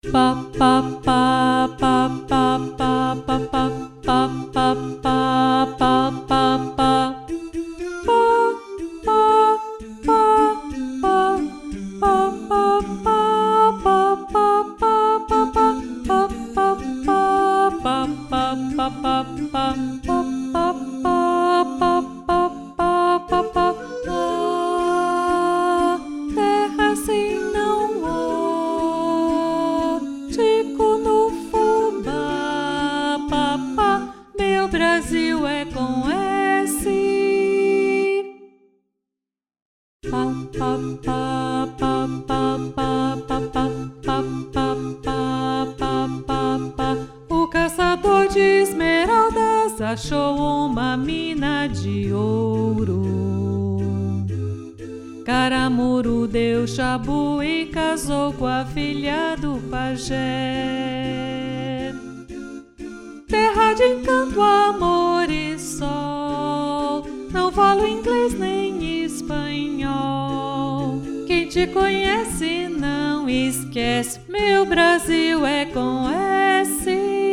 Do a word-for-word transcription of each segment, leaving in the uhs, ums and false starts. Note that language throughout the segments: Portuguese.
Pa pa pa pa pa pa pa pa pa pa pa pa pa pa. Terra assim não há, Tico no fubá, papá, meu Brasil é com S. Pa pa pa pa pa pa pa pa pa pa pa pa pa. O caçador de esmeraldas achou uma mina de ouro. Caramuru deu chabu e casou com a filha do pajé. Terra de encanto, amor e sol, não falo inglês nem espanhol. Quem te conhece não esquece, meu Brasil é com S.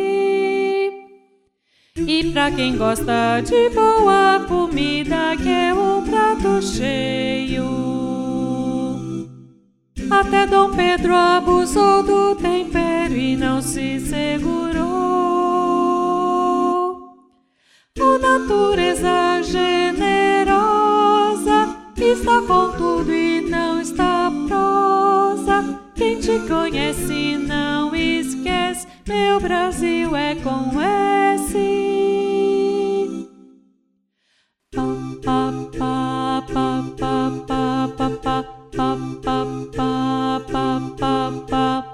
E pra quem gosta de boa comida, que é um prato cheio, até Dom Pedro abusou do tempero e não se segurou. A natureza generosa está com tudo e não está prosa. Quem te conhece não esquece, meu Brasil é com S. Pa pa pa pa pa pa pa pa pa pa pa pa pa.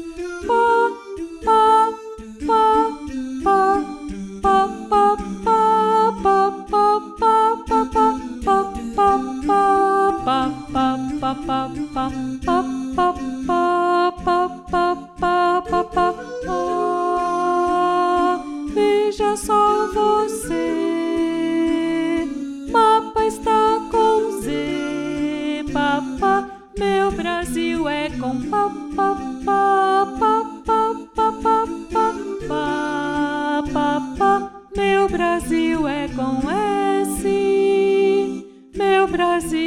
Veja só você, mapa está com Z, papá, meu Brasil é com papá, papá, papá, papá, papá, meu Brasil é com S, meu Brasil